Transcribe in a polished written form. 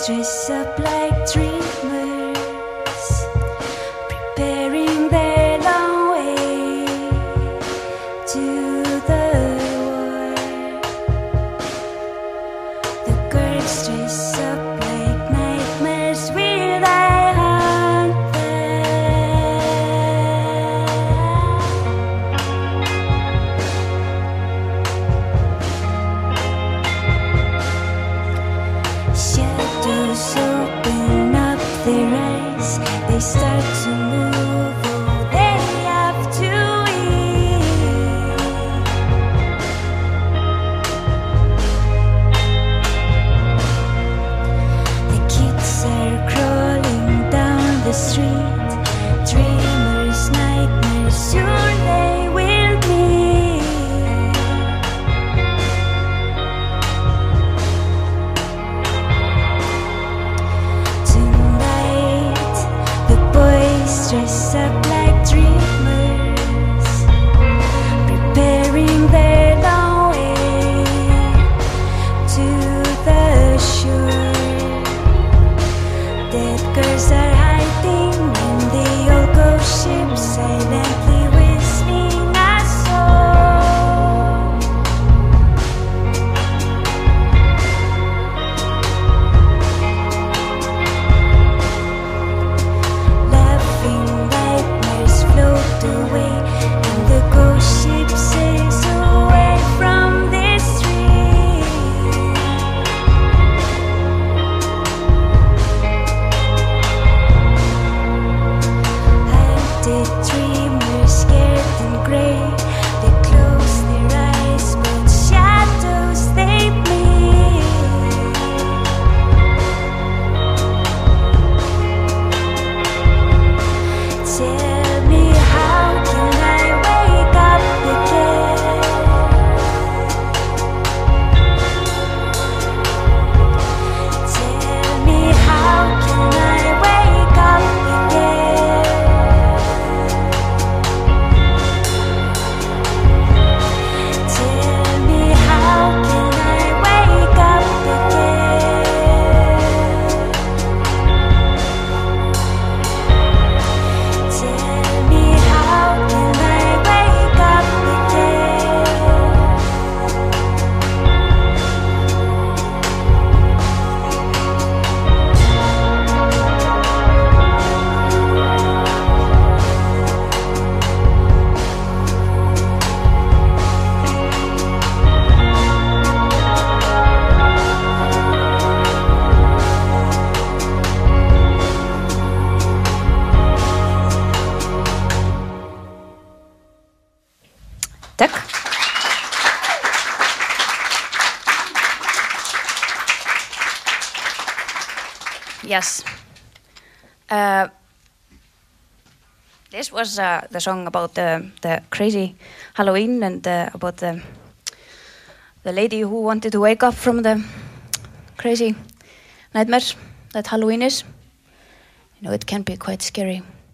dress up like dreamers, preparing their long way to the war. The girls dress up like nightmares, will I hunt Shadows open up their eyes, they start to move, oh, they have to eat. The kids are crawling down the street, dreamers, nightmares, soon they will meet. Dress up like dreamers, preparing their long way to the shore. Dead girls are hiding in the old ghost ship, silently whistling a song. Float away, and the ghost ship sails away from this street. Hunted dreamers, scared and grey, they close their eyes, but shadows they bleed. Tell me, how can I wake up again? Tell me, how can I wake up again? Tell me, how can I wake up again? Tell me, how can I wake up again? Tack. Yes. This was the song about the crazy Halloween and about the lady who wanted to wake up from the crazy nightmares that Halloween is. You know, it can be quite scary.